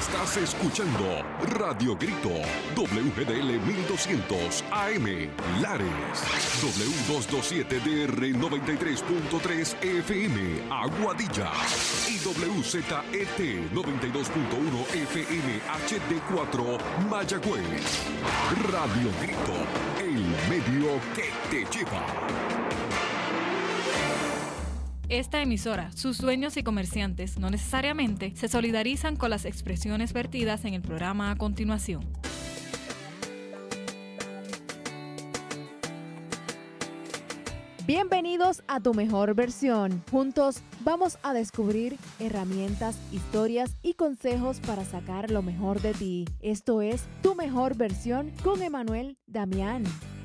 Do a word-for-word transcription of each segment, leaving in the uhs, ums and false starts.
Estás escuchando Radio Grito, W G D L mil doscientos A M, Lares, W doscientos veintisiete D R noventa y tres punto tres F M, Aguadilla, y W Z E T noventa y dos punto uno F M H D cuatro, Mayagüez. Radio Grito, el medio que te lleva. Esta emisora, sus dueños y comerciantes no necesariamente se solidarizan con las expresiones vertidas en el programa a continuación. Bienvenidos a Tu Mejor Versión. Juntos vamos a descubrir herramientas, historias y consejos para sacar lo mejor de ti. Esto es Tu Mejor Versión con Emanuel Damián.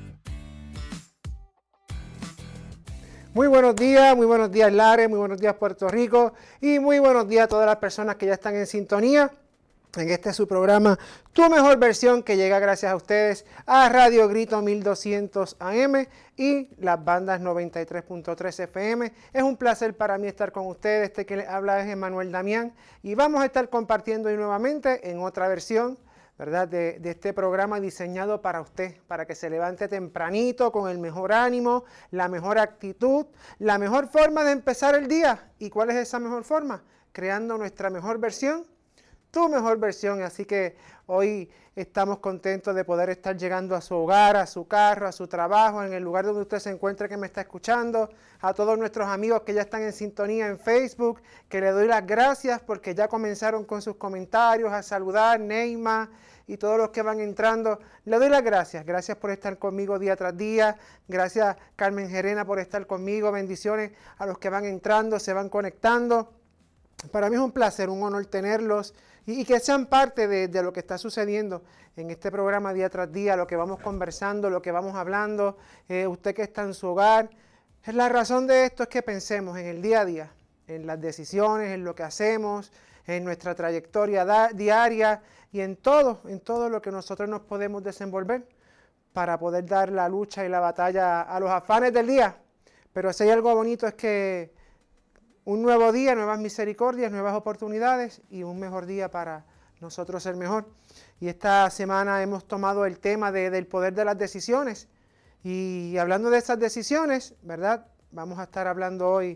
Muy buenos días, muy buenos días Lares, muy buenos días Puerto Rico y muy buenos días a todas las personas que ya están en sintonía en este su programa Tu Mejor Versión, que llega gracias a ustedes a Radio Grito mil doscientos A M y las bandas noventa y tres punto tres F M. Es un placer para mí estar con ustedes. Este que les habla es Emanuel Damián y vamos a estar compartiendo hoy nuevamente en otra versión, ¿verdad?, de, de este programa diseñado para usted, para que se levante tempranito con el mejor ánimo, la mejor actitud, la mejor forma de empezar el día. ¿Y cuál es esa mejor forma? Creando nuestra mejor versión, tu mejor versión. Así que hoy estamos contentos de poder estar llegando a su hogar, a su carro, a su trabajo, en el lugar donde usted se encuentre que me está escuchando, a todos nuestros amigos que ya están en sintonía en Facebook, que le doy las gracias porque ya comenzaron con sus comentarios, a saludar, Neima y todos los que van entrando. Le doy las gracias, gracias por estar conmigo día tras día, gracias Carmen Gerena por estar conmigo, bendiciones a los que van entrando, se van conectando. Para mí es un placer, un honor tenerlos y, y que sean parte de, de lo que está sucediendo en este programa día tras día, lo que vamos conversando, lo que vamos hablando, eh, usted que está en su hogar. La razón de esto es que pensemos en el día a día, en las decisiones, en lo que hacemos, en nuestra trayectoria da, diaria y en todo, en todo lo que nosotros nos podemos desenvolver para poder dar la lucha y la batalla a los afanes del día. Pero si hay algo bonito es que un nuevo día, nuevas misericordias, nuevas oportunidades y un mejor día para nosotros ser mejor. Y esta semana hemos tomado el tema de, del poder de las decisiones. Y hablando de esas decisiones, ¿verdad?, vamos a estar hablando hoy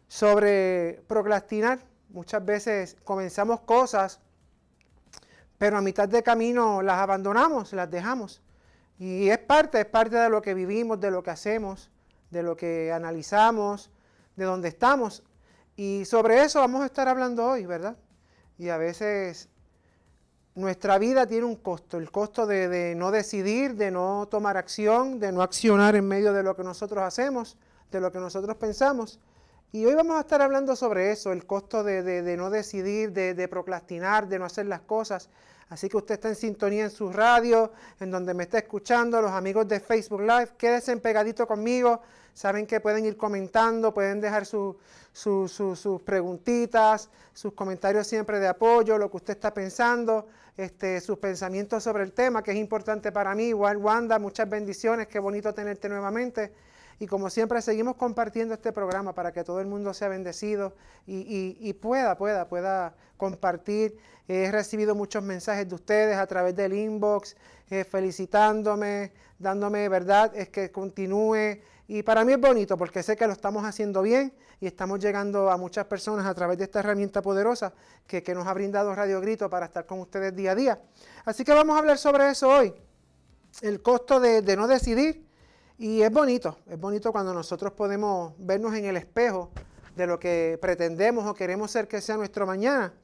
sobre procrastinar. Muchas veces comenzamos cosas, pero a mitad de camino las abandonamos, las dejamos. Y es parte, es parte de lo que vivimos, de lo que hacemos, de lo que analizamos, de dónde estamos. Y sobre eso vamos a estar hablando hoy, ¿verdad? Y a veces nuestra vida tiene un costo, el costo de, de no decidir, de no tomar acción, de no accionar en medio de lo que nosotros hacemos, de lo que nosotros pensamos. Y hoy vamos a estar hablando sobre eso, el costo de, de, de no decidir, de, de procrastinar, de no hacer las cosas. Así que usted está en sintonía en su radio, en donde me está escuchando, los amigos de Facebook Live, quédense pegadito conmigo. Saben que pueden ir comentando, pueden dejar su, su, su, sus preguntitas, sus comentarios siempre de apoyo, lo que usted está pensando, este, sus pensamientos sobre el tema, que es importante para mí. Igual, Wanda, muchas bendiciones, qué bonito tenerte nuevamente. Y como siempre, seguimos compartiendo este programa para que todo el mundo sea bendecido y, y, y pueda, pueda, pueda compartir. He recibido muchos mensajes de ustedes a través del inbox, eh, felicitándome, dándome, verdad, es que continúe. Y para mí es bonito porque sé que lo estamos haciendo bien y estamos llegando a muchas personas a través de esta herramienta poderosa que, que nos ha brindado Radio Grito para estar con ustedes día a día. Así que vamos a hablar sobre eso hoy, el costo de, de no decidir. Y es bonito, es bonito cuando nosotros podemos vernos en el espejo de lo que pretendemos o queremos ser que sea nuestro mañana.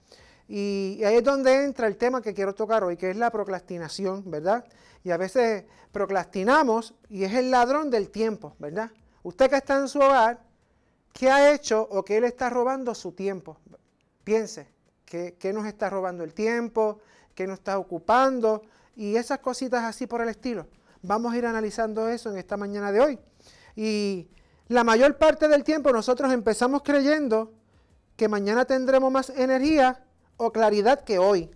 Y ahí es donde entra el tema que quiero tocar hoy, que es la procrastinación, ¿verdad? Y a veces procrastinamos y es el ladrón del tiempo, ¿verdad? Usted que está en su hogar, ¿qué ha hecho o qué le está robando su tiempo? Piense, ¿qué, qué nos está robando el tiempo? ¿Qué nos está ocupando? Y esas cositas así por el estilo. Vamos a ir analizando eso en esta mañana de hoy. Y la mayor parte del tiempo nosotros empezamos creyendo que mañana tendremos más energía o claridad que hoy.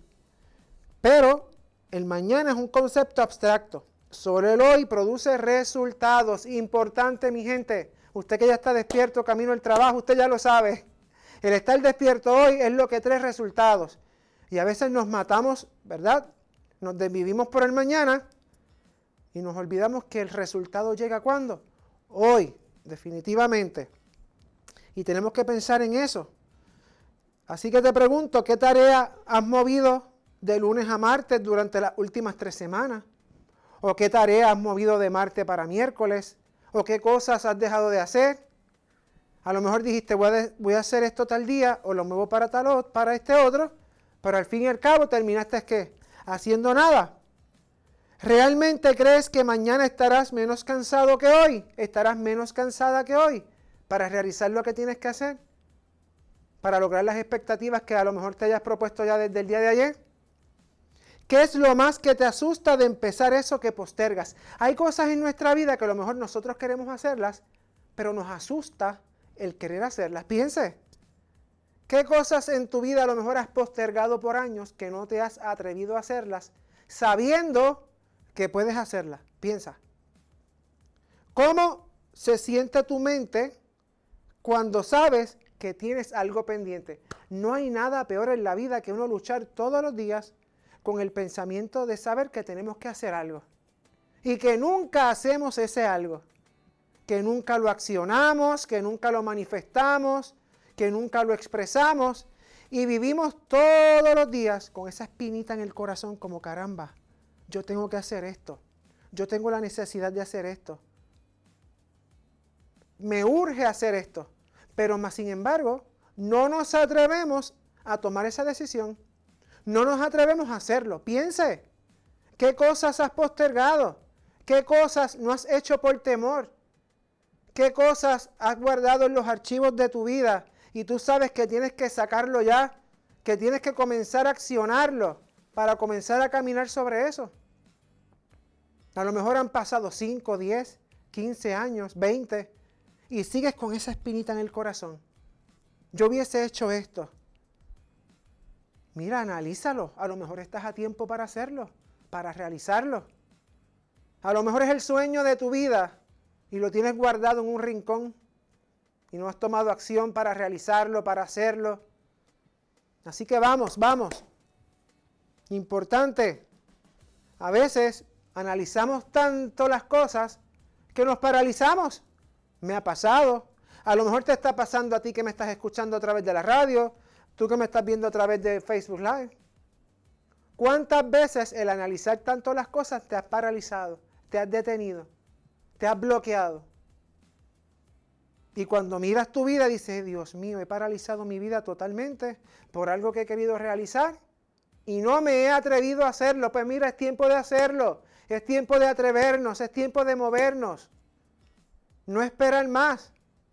Pero el mañana es un concepto abstracto. Solo el hoy produce resultados. Importante, mi gente. Usted que ya está despierto, camino al trabajo, usted ya lo sabe. El estar despierto hoy es lo que trae resultados. Y a veces nos matamos, ¿verdad? Nos desvivimos por el mañana y nos olvidamos que el resultado llega ¿cuándo? Hoy, definitivamente. Y tenemos que pensar en eso. Así que te pregunto, ¿qué tarea has movido de lunes a martes durante las últimas tres semanas? ¿O qué tarea has movido de martes para miércoles? ¿O qué cosas has dejado de hacer? A lo mejor dijiste, voy a, de, voy a hacer esto tal día, o lo muevo para, tal, para este otro, pero al fin y al cabo terminaste, ¿qué? Haciendo nada. ¿Realmente crees que mañana estarás menos cansado que hoy? ¿Estarás menos cansada que hoy para realizar lo que tienes que hacer? ¿Para lograr las expectativas que a lo mejor te hayas propuesto ya desde el día de ayer? ¿Qué es lo más que te asusta de empezar eso que postergas? Hay cosas en nuestra vida que a lo mejor nosotros queremos hacerlas, pero nos asusta el querer hacerlas. Piense, ¿qué cosas en tu vida a lo mejor has postergado por años que no te has atrevido a hacerlas, sabiendo que puedes hacerlas? Piensa. ¿Cómo se siente tu mente cuando sabes que tienes algo pendiente? No hay nada peor en la vida que uno luchar todos los días con el pensamiento de saber que tenemos que hacer algo y que nunca hacemos ese algo, que nunca lo accionamos, que nunca lo manifestamos, que nunca lo expresamos y vivimos todos los días con esa espinita en el corazón como caramba, yo tengo que hacer esto, yo tengo la necesidad de hacer esto, me urge hacer esto, pero más sin embargo no nos atrevemos a tomar esa decisión. No nos atrevemos a hacerlo. Piense, ¿qué cosas has postergado? ¿Qué cosas no has hecho por temor? ¿Qué cosas has guardado en los archivos de tu vida? Y tú sabes que tienes que sacarlo ya, que tienes que comenzar a accionarlo para comenzar a caminar sobre eso. A lo mejor han pasado cinco, diez, quince años, veinte, y sigues con esa espinita en el corazón. Yo hubiese hecho esto. Mira, analízalo. A lo mejor estás a tiempo para hacerlo, para realizarlo. A lo mejor es el sueño de tu vida y lo tienes guardado en un rincón y no has tomado acción para realizarlo, para hacerlo. Así que vamos, vamos. Importante. A veces analizamos tanto las cosas que nos paralizamos. Me ha pasado. A lo mejor te está pasando a ti que me estás escuchando a través de la radio. Tú que me estás viendo a través de Facebook Live. ¿Cuántas veces el analizar tanto las cosas te has paralizado, te has detenido, te has bloqueado? Y cuando miras tu vida dices, Dios mío, he paralizado mi vida totalmente por algo que he querido realizar y no me he atrevido a hacerlo. Pues mira, es tiempo de hacerlo, es tiempo de atrevernos, es tiempo de movernos. No esperar más.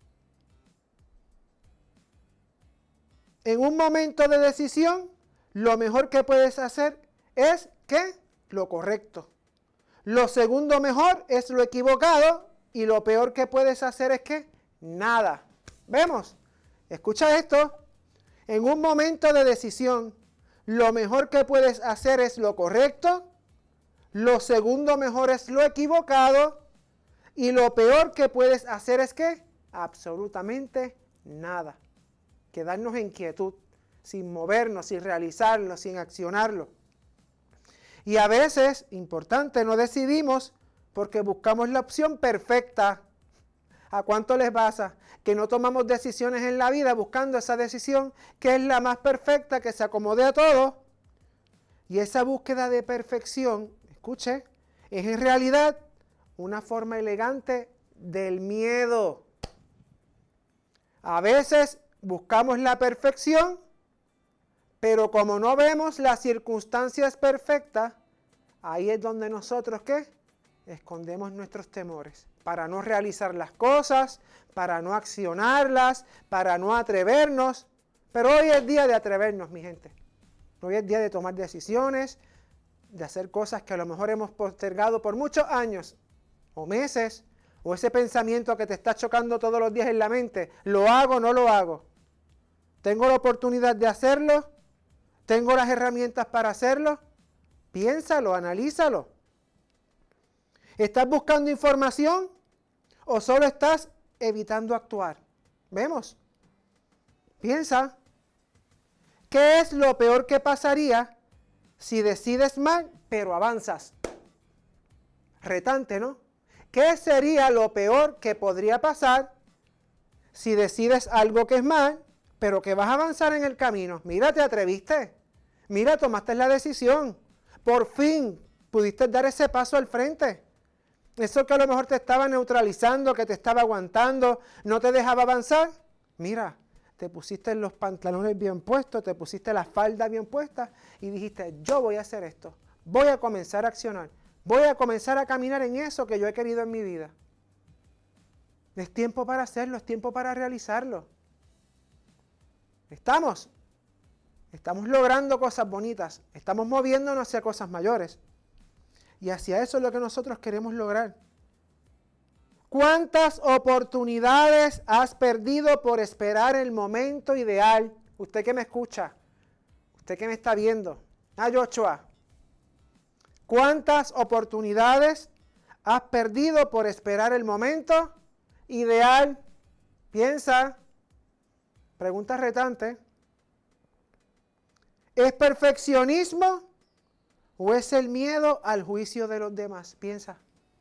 En un momento de decisión, lo mejor que puedes hacer es, ¿qué? Lo correcto. Lo segundo mejor es lo equivocado y lo peor que puedes hacer es, ¿qué? Nada. ¿Vemos? Escucha esto. En un momento de decisión, lo mejor que puedes hacer es lo correcto, lo segundo mejor es lo equivocado y lo peor que puedes hacer es, ¿qué? Absolutamente nada. Quedarnos en quietud, sin movernos, sin realizarlo, sin accionarlo. Y a veces, importante, no decidimos porque buscamos la opción perfecta. ¿A cuánto les pasa? Que no tomamos decisiones en la vida buscando esa decisión que es la más perfecta, que se acomode a todo. Y esa búsqueda de perfección, escuche, es en realidad una forma elegante del miedo. A veces buscamos la perfección, pero como no vemos las circunstancias perfectas, ahí es donde nosotros, ¿qué? Escondemos nuestros temores, para no realizar las cosas, para no accionarlas, para no atrevernos. Pero hoy es día de atrevernos, mi gente. Hoy es día de tomar decisiones, de hacer cosas que a lo mejor hemos postergado por muchos años o meses, o ese pensamiento que te está chocando todos los días en la mente. ¿Lo hago o no lo hago? ¿Tengo la oportunidad de hacerlo? ¿Tengo las herramientas para hacerlo? Piénsalo, analízalo. ¿Estás buscando información o solo estás evitando actuar? ¿Vemos? Piensa. ¿Qué es lo peor que pasaría si decides mal, pero avanzas? Retante, ¿no? ¿Qué sería lo peor que podría pasar si decides algo que es mal, pero que vas a avanzar en el camino? Mira, te atreviste. Mira, tomaste la decisión. Por fin pudiste dar ese paso al frente. Eso que a lo mejor te estaba neutralizando, que te estaba aguantando, no te dejaba avanzar. Mira, te pusiste los pantalones bien puestos, te pusiste la falda bien puesta y dijiste, yo voy a hacer esto. Voy a comenzar a accionar. Voy a comenzar a caminar en eso que yo he querido en mi vida. Es tiempo para hacerlo, es tiempo para realizarlo. ¿Estamos? Estamos logrando cosas bonitas, estamos moviéndonos hacia cosas mayores. Y hacia eso es lo que nosotros queremos lograr. ¿Cuántas oportunidades has perdido por esperar el momento ideal? Usted que me escucha, usted que me está viendo. Ah, Joshua. ¿Cuántas oportunidades has perdido por esperar el momento ideal? Piensa. Pregunta retante. ¿Es perfeccionismo o es el miedo al juicio de los demás? Piensa.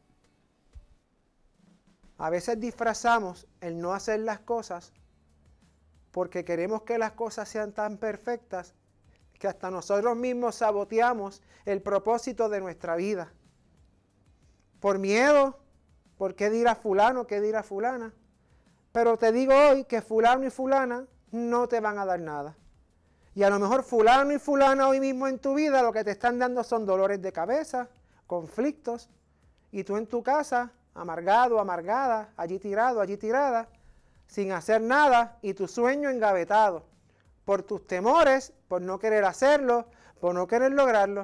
A veces disfrazamos el no hacer las cosas porque queremos que las cosas sean tan perfectas que hasta nosotros mismos saboteamos el propósito de nuestra vida. Por miedo, ¿por qué dirá fulano, qué dirá fulana? Pero te digo hoy que fulano y fulana no te van a dar nada. Y a lo mejor fulano y fulana hoy mismo en tu vida lo que te están dando son dolores de cabeza, conflictos, y tú en tu casa, amargado, amargada, allí tirado, allí tirada, sin hacer nada, y tu sueño engavetado, por tus temores, por no querer hacerlo, por no querer lograrlo.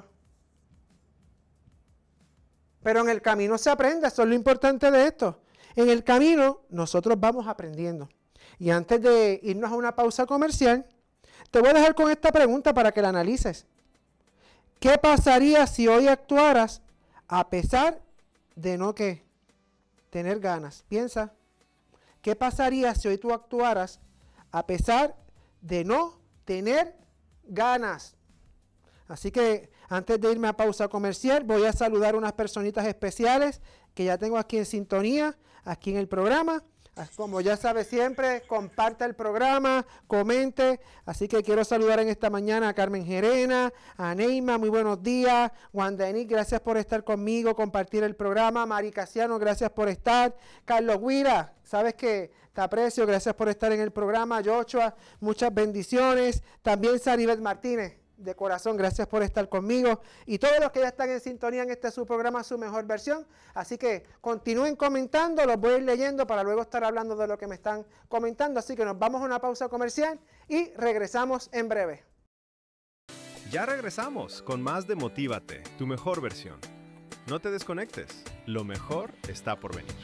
Pero en el camino se aprende, eso es lo importante de esto. En el camino nosotros vamos aprendiendo. Y antes de irnos a una pausa comercial, te voy a dejar con esta pregunta para que la analices. ¿Qué pasaría si hoy actuaras a pesar de no ¿qué? Tener ganas? Piensa. ¿Qué pasaría si hoy tú actuaras a pesar de no tener ganas? Así que antes de irme a pausa comercial, voy a saludar a unas personitas especiales que ya tengo aquí en sintonía, aquí en el programa. Como ya sabe siempre, comparte el programa, comente. Así que quiero saludar en esta mañana a Carmen Gerena, a Neima, muy buenos días. Wanda Enic, gracias por estar conmigo, compartir el programa. Mari Casiano, gracias por estar. Carlos Guira, sabes que te aprecio, gracias por estar en el programa. Joshua, muchas bendiciones. También Saribet Martínez, de corazón, gracias por estar conmigo. Y todos los que ya están en sintonía en este su programa, Su Mejor Versión. Así que continúen comentando, los voy a ir leyendo para luego estar hablando de lo que me están comentando. Así que nos vamos a una pausa comercial y regresamos en breve. Ya regresamos con más de Motívate, tu mejor versión. No te desconectes, lo mejor está por venir.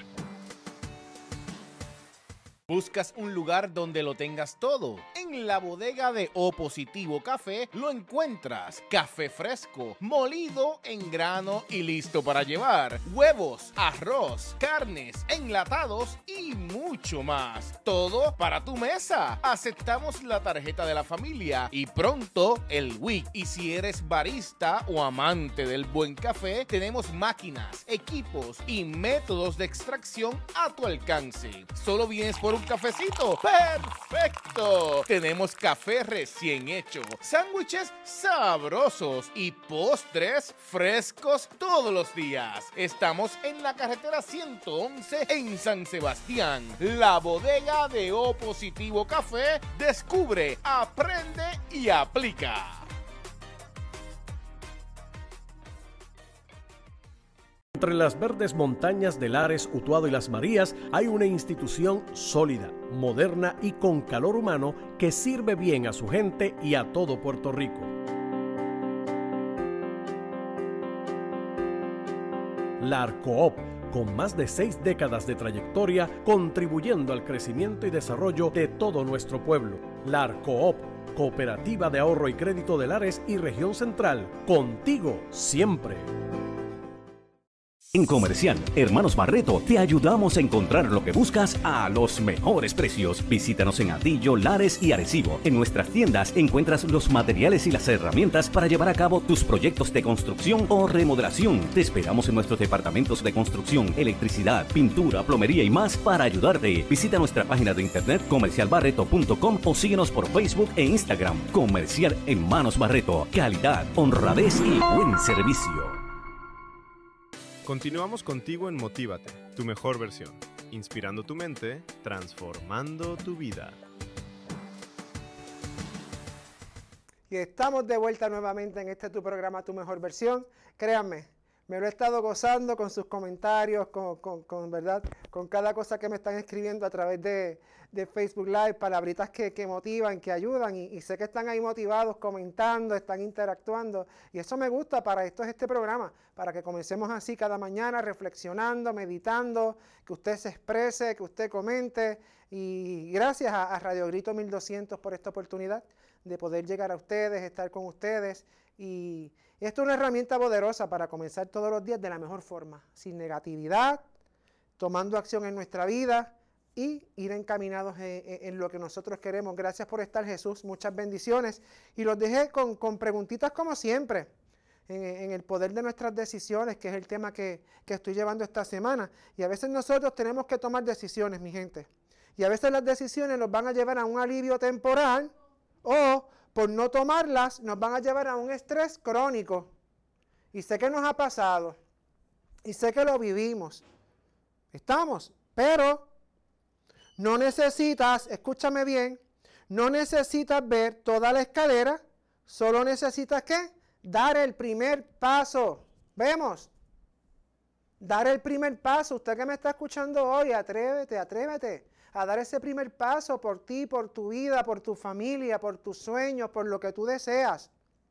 ¿Buscas un lugar donde lo tengas todo? En la bodega de O Positivo Café lo encuentras. Café fresco, molido en grano y listo para llevar. Huevos, arroz, carnes, enlatados y mucho más. Todo para tu mesa. Aceptamos la tarjeta de la familia y pronto el W I C. Y si eres barista o amante del buen café, tenemos máquinas, equipos y métodos de extracción a tu alcance. Solo vienes por un cafecito. ¡Perfecto! Tenemos café recién hecho, sándwiches sabrosos y postres frescos todos los días. Estamos en la carretera ciento once en San Sebastián. La bodega de O Positivo Café. Descubre, aprende y aplica. Entre las verdes montañas de Lares, Utuado y Las Marías hay una institución sólida, moderna y con calor humano que sirve bien a su gente y a todo Puerto Rico. La ARCOOP, con más de seis décadas de trayectoria, contribuyendo al crecimiento y desarrollo de todo nuestro pueblo. La ARCOOP, Cooperativa de Ahorro y Crédito de Lares y Región Central, contigo siempre. En Comercial Hermanos Barreto te ayudamos a encontrar lo que buscas a los mejores precios. Visítanos en Atillo, Lares y Arecibo. En nuestras tiendas encuentras los materiales y las herramientas para llevar a cabo tus proyectos de construcción o remodelación. Te esperamos en nuestros departamentos de construcción, electricidad, pintura, plomería y más para ayudarte. Visita nuestra página de internet comercial barreto punto com o síguenos por Facebook e Instagram. Comercial Hermanos Barreto. Calidad, honradez y buen servicio. Continuamos contigo en Motívate, tu mejor versión. Inspirando tu mente, transformando tu vida. Y estamos de vuelta nuevamente en este tu programa, Tu Mejor Versión. Créanme, me lo he estado gozando con sus comentarios, con, con, con, ¿verdad? Con cada cosa que me están escribiendo a través de, de Facebook Live, palabritas que, que motivan, que ayudan. Y, y sé que están ahí motivados, comentando, están interactuando. Y eso me gusta, para esto es este programa, para que comencemos así cada mañana, reflexionando, meditando, que usted se exprese, que usted comente. Y gracias a, a Radio Grito mil doscientos por esta oportunidad de poder llegar a ustedes, estar con ustedes. Y esto es una herramienta poderosa para comenzar todos los días de la mejor forma, sin negatividad, tomando acción en nuestra vida y ir encaminados en, en, en lo que nosotros queremos. Gracias por estar, Jesús, muchas bendiciones. Y los dejé con, con preguntitas como siempre, en, en el poder de nuestras decisiones, que es el tema que, que estoy llevando esta semana. Y a veces nosotros tenemos que tomar decisiones, mi gente. Y a veces las decisiones nos van a llevar a un alivio temporal o, por no tomarlas, nos van a llevar a un estrés crónico. Y sé que nos ha pasado. Y sé que lo vivimos. Estamos. Pero no necesitas, escúchame bien, no necesitas ver toda la escalera. Solo necesitas, ¿qué? Dar el primer paso. ¿Vemos? Dar el primer paso. Usted que me está escuchando hoy, atrévete, atrévete a dar ese primer paso por ti, por tu vida, por tu familia, por tus sueños, por lo que tú deseas.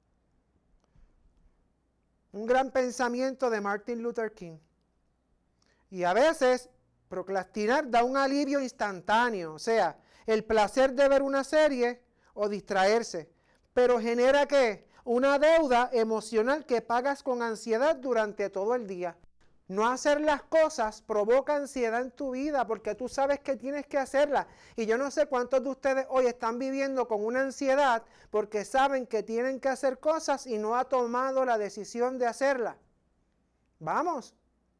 Un gran pensamiento de Martin Luther King. Y a veces procrastinar da un alivio instantáneo, o sea, el placer de ver una serie o distraerse, pero genera ¿qué? Una deuda emocional que pagas con ansiedad durante todo el día. No hacer las cosas provoca ansiedad en tu vida porque tú sabes que tienes que hacerlas. Y yo no sé cuántos de ustedes hoy están viviendo con una ansiedad porque saben que tienen que hacer cosas y no ha tomado la decisión de hacerlas. Vamos.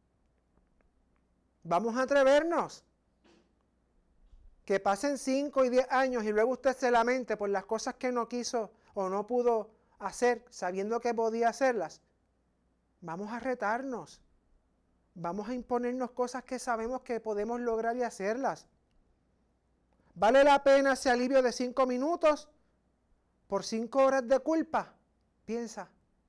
Vamos a atrevernos. Que pasen cinco y diez años y luego usted se lamente por las cosas que no quiso o no pudo hacer sabiendo que podía hacerlas. Vamos a retarnos. Vamos a imponernos cosas que sabemos que podemos lograr y hacerlas. ¿Vale la pena ese alivio de cinco minutos por cinco horas de culpa? Piensa.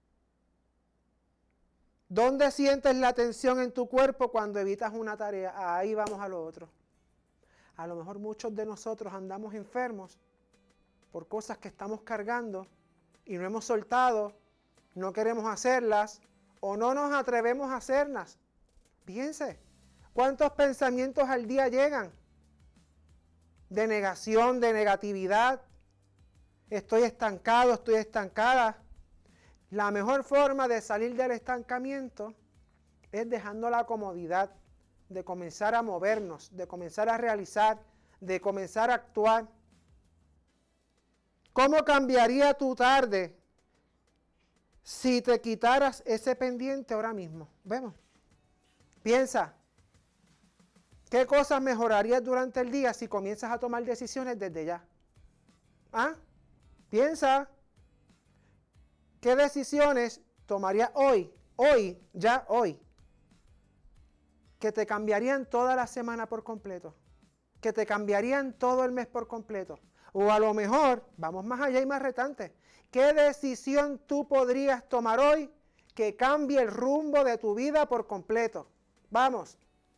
¿Dónde sientes la tensión en tu cuerpo cuando evitas una tarea? Ahí vamos a lo otro. A lo mejor muchos de nosotros andamos enfermos por cosas que estamos cargando y no hemos soltado, no queremos hacerlas o no nos atrevemos a hacerlas. Piense, ¿cuántos pensamientos al día llegan? De negación, de negatividad. Estoy estancado, estoy estancada. La mejor forma de salir del estancamiento es dejando la comodidad, de comenzar a movernos, de comenzar a realizar, de comenzar a actuar. ¿Cómo cambiaría tu tarde si te quitaras ese pendiente ahora mismo? Vemos. Piensa, ¿qué cosas mejorarías durante el día si comienzas a tomar decisiones desde ya? ¿Ah? Piensa, ¿qué decisiones tomarías hoy, hoy, ya hoy, que te cambiarían toda la semana por completo? Que te cambiarían todo el mes por completo. O a lo mejor, vamos más allá y más retante, ¿qué decisión tú podrías tomar hoy que cambie el rumbo de tu vida por completo? Vamos.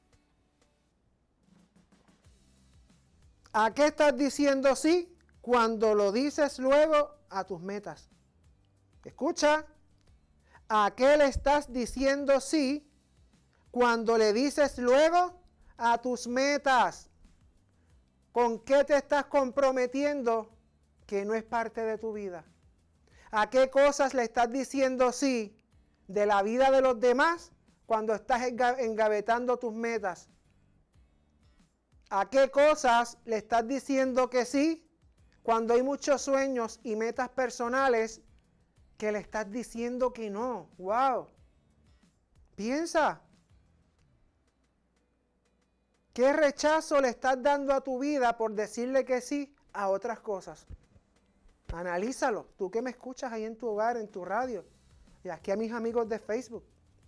¿A qué estás diciendo sí cuando lo dices luego a tus metas? Escucha. ¿A qué le estás diciendo sí cuando le dices luego a tus metas? ¿Con qué te estás comprometiendo que no es parte de tu vida? ¿A qué cosas le estás diciendo sí de la vida de los demás cuando estás enga- engavetando tus metas? ¿A qué cosas le estás diciendo que sí cuando hay muchos sueños y metas personales que le estás diciendo que no? ¡Wow! Piensa. ¿Qué rechazo le estás dando a tu vida por decirle que sí a otras cosas? Analízalo. Tú que me escuchas ahí en tu hogar, en tu radio. Y aquí a mis amigos de Facebook.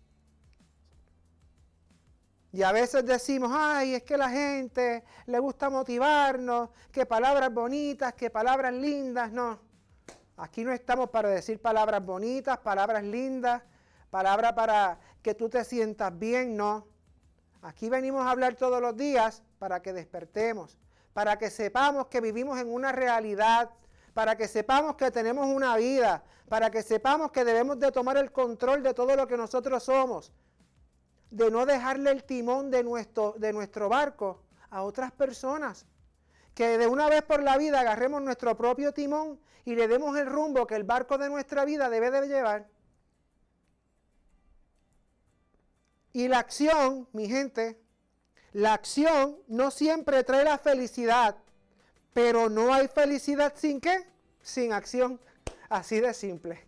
Y a veces decimos, ay, es que la gente le gusta motivarnos, que palabras bonitas, que palabras lindas. No, aquí no estamos para decir palabras bonitas, palabras lindas, palabras para que tú te sientas bien, no. Aquí venimos a hablar todos los días para que despertemos, para que sepamos que vivimos en una realidad, para que sepamos que tenemos una vida, para que sepamos que debemos de tomar el control de todo lo que nosotros somos, de no dejarle el timón de nuestro, de nuestro barco a otras personas. Que de una vez por la vida agarremos nuestro propio timón y le demos el rumbo que el barco de nuestra vida debe de llevar. Y la acción, mi gente, la acción no siempre trae la felicidad, pero no hay felicidad sin ¿qué? Sin acción. Así de simple.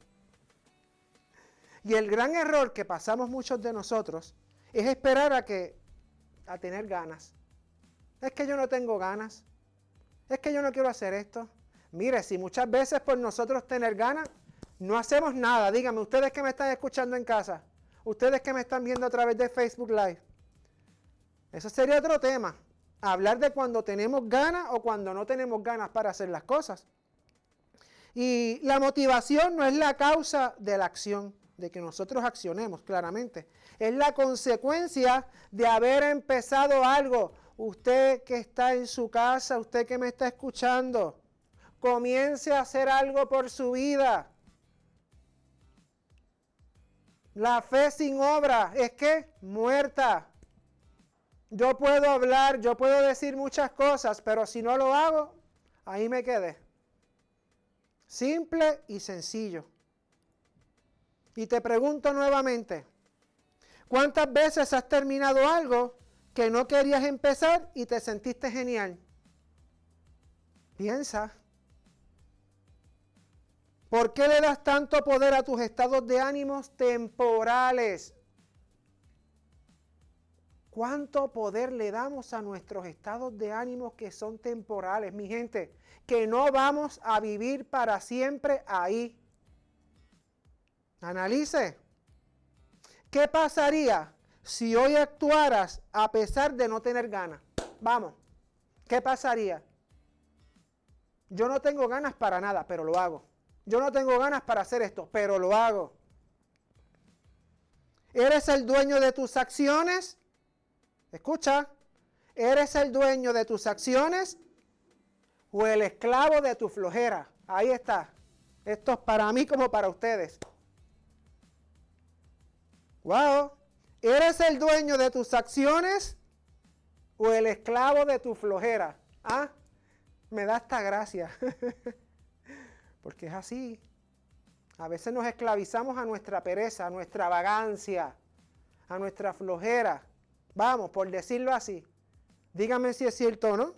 Y el gran error que pasamos muchos de nosotros es esperar a que, a tener ganas. Es que yo no tengo ganas. Es que yo no quiero hacer esto. Mire, si muchas veces por nosotros tener ganas, no hacemos nada. Díganme, ustedes que me están escuchando en casa, ustedes que me están viendo a través de Facebook Live. Eso sería otro tema. Hablar de cuando tenemos ganas o cuando no tenemos ganas para hacer las cosas. Y la motivación no es la causa de la acción, de que nosotros accionemos, claramente. Es la consecuencia de haber empezado algo. Usted que está en su casa, usted que me está escuchando, comience a hacer algo por su vida. La fe sin obra es que muerta. Yo puedo hablar, yo puedo decir muchas cosas, pero si no lo hago, ahí me quedé. Simple y sencillo. Y te pregunto nuevamente, ¿cuántas veces has terminado algo que no querías empezar y te sentiste genial? Piensa. ¿Por qué le das tanto poder a tus estados de ánimos temporales? ¿Cuánto poder le damos a nuestros estados de ánimos que son temporales? Mi gente, que no vamos a vivir para siempre ahí. Analice. ¿Qué pasaría si hoy actuaras a pesar de no tener ganas? Vamos, ¿qué pasaría? Yo no tengo ganas para nada, pero lo hago. Yo no tengo ganas para hacer esto, pero lo hago. ¿Eres el dueño de tus acciones? Escucha, ¿eres el dueño de tus acciones o el esclavo de tu flojera? Ahí está. Esto es para mí como para ustedes. Wow. ¿Eres el dueño de tus acciones o el esclavo de tu flojera? Ah, me da esta gracia. Porque es así. A veces nos esclavizamos a nuestra pereza, a nuestra vagancia, a nuestra flojera. Vamos, por decirlo así. Dígame si es cierto o no.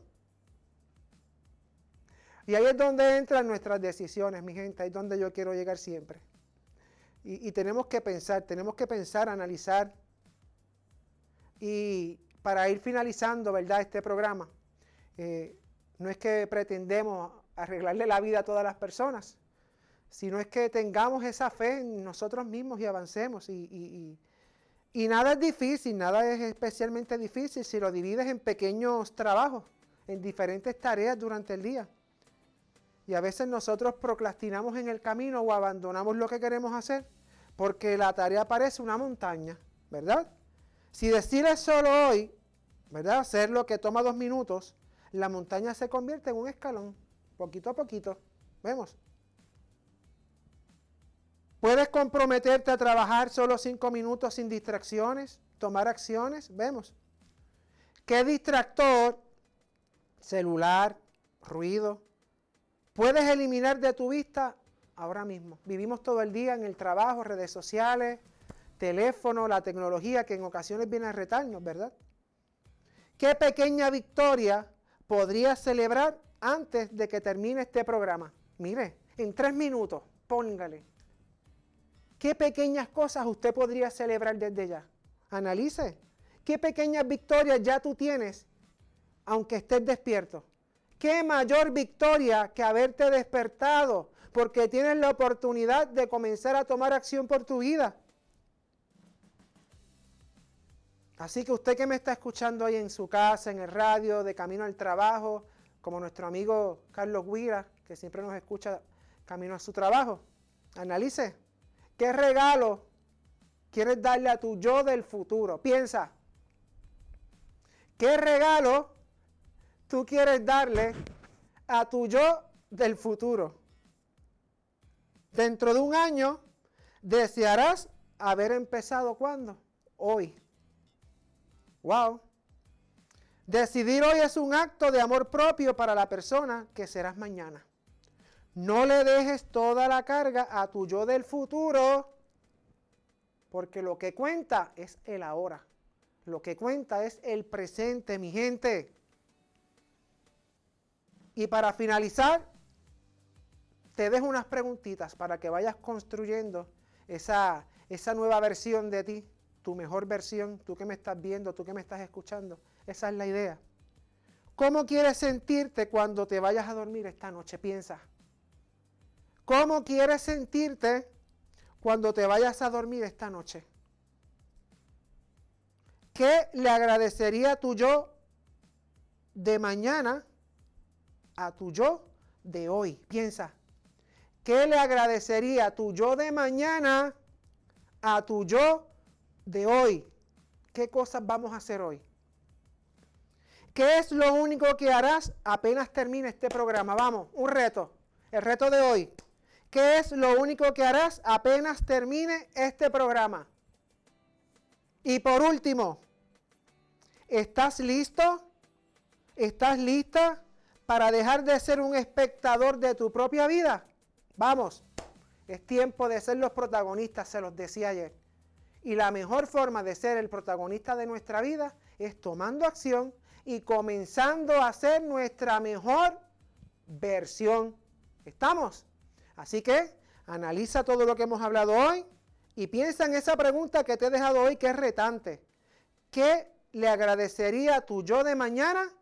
Y ahí es donde entran nuestras decisiones, mi gente. Ahí es donde yo quiero llegar siempre. Y, y tenemos que pensar, tenemos que pensar, analizar. Y para ir finalizando, ¿verdad?, este programa, eh, no es que pretendemos arreglarle la vida a todas las personas, sino es que tengamos esa fe en nosotros mismos y avancemos. Y, y, y, y nada es difícil, nada es especialmente difícil si lo divides en pequeños trabajos, en diferentes tareas durante el día. Y a veces nosotros procrastinamos en el camino o abandonamos lo que queremos hacer porque la tarea parece una montaña, ¿verdad? Si decides solo hoy, ¿verdad?, hacer lo que toma dos minutos, la montaña se convierte en un escalón, poquito a poquito. ¿Vemos? Puedes comprometerte a trabajar solo cinco minutos sin distracciones, tomar acciones. Vemos. ¿Qué distractor, celular, ruido, puedes eliminar de tu vista ahora mismo? Vivimos todo el día en el trabajo, redes sociales, teléfono, la tecnología que en ocasiones viene a retarnos, ¿verdad? ¿Qué pequeña victoria podría celebrar antes de que termine este programa? Mire, en tres minutos, póngale. ¿Qué pequeñas cosas usted podría celebrar desde ya? Analice. ¿Qué pequeñas victorias ya tú tienes, aunque estés despierto? ¿Qué mayor victoria que haberte despertado porque tienes la oportunidad de comenzar a tomar acción por tu vida? Así que usted que me está escuchando ahí en su casa, en el radio, de camino al trabajo, como nuestro amigo Carlos Guira, que siempre nos escucha camino a su trabajo, analice. ¿Qué regalo quieres darle a tu yo del futuro? Piensa. ¿Qué regalo tú quieres darle a tu yo del futuro? Dentro de un año, desearás haber empezado ¿cuándo? Hoy. Wow. Decidir hoy es un acto de amor propio para la persona que serás mañana. No le dejes toda la carga a tu yo del futuro, porque lo que cuenta es el ahora. Lo que cuenta es el presente, mi gente. Y para finalizar, te dejo unas preguntitas para que vayas construyendo esa, esa nueva versión de ti, tu mejor versión, tú que me estás viendo, tú que me estás escuchando. Esa es la idea. ¿Cómo quieres sentirte cuando te vayas a dormir esta noche? Piensa. ¿Cómo quieres sentirte cuando te vayas a dormir esta noche? ¿Qué le agradecería a tu yo de mañana a tu yo de hoy? Piensa. ¿Qué le agradecería a tu yo de mañana a tu yo de hoy? ¿Qué cosas vamos a hacer hoy? ¿Qué es lo único que harás apenas termine este programa? Vamos, un reto. El reto de hoy. ¿Qué es lo único que harás apenas termine este programa? Y por último, ¿estás listo? ¿Estás lista para dejar de ser un espectador de tu propia vida? Vamos, es tiempo de ser los protagonistas, se los decía ayer. Y la mejor forma de ser el protagonista de nuestra vida es tomando acción y comenzando a ser nuestra mejor versión. ¿Estamos? Así que analiza todo lo que hemos hablado hoy y piensa en esa pregunta que te he dejado hoy que es retante. ¿Qué le agradecería a tu yo de mañana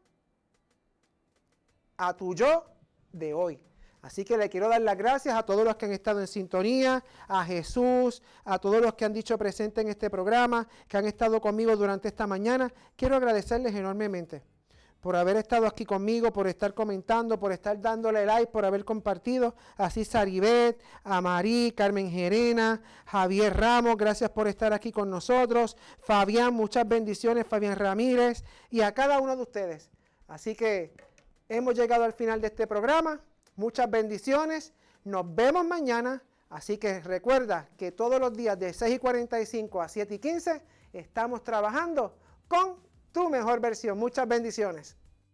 a tu yo de hoy? Así que le quiero dar las gracias a todos los que han estado en sintonía, a Jesús, a todos los que han dicho presente en este programa, que han estado conmigo durante esta mañana. Quiero agradecerles enormemente por haber estado aquí conmigo, por estar comentando, por estar dándole like, por haber compartido. Así Saribet, a Marí, Carmen Gerena, Javier Ramos, gracias por estar aquí con nosotros. Fabián, muchas bendiciones, Fabián Ramírez, y a cada uno de ustedes. Así que hemos llegado al final de este programa. Muchas bendiciones, nos vemos mañana, así que recuerda que todos los días de seis y cuarenta y cinco a siete y quince estamos trabajando con tu mejor versión. Muchas bendiciones.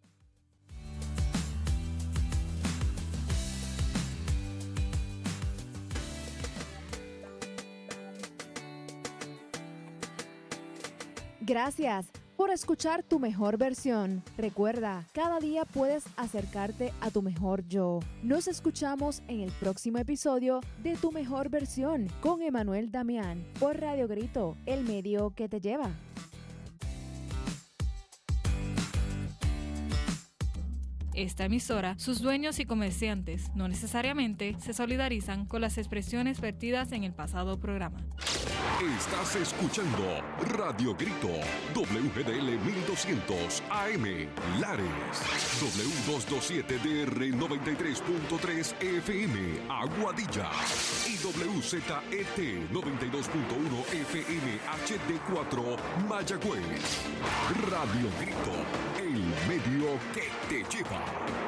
Gracias por escuchar Tu Mejor Versión. Recuerda, cada día puedes acercarte a tu mejor yo. Nos escuchamos en el próximo episodio de Tu Mejor Versión con Emanuel Damián por Radio Grito, el medio que te lleva. Esta emisora, sus dueños y comerciantes no necesariamente se solidarizan con las expresiones vertidas en el pasado programa. Estás escuchando Radio Grito, W G D L mil doscientos A M, Lares, W doscientos veintisiete D R noventa y tres punto tres F M, Aguadilla, y W Z E T noventa y dos punto uno F M H D cuatro, Mayagüez. Radio Grito, el medio que te lleva.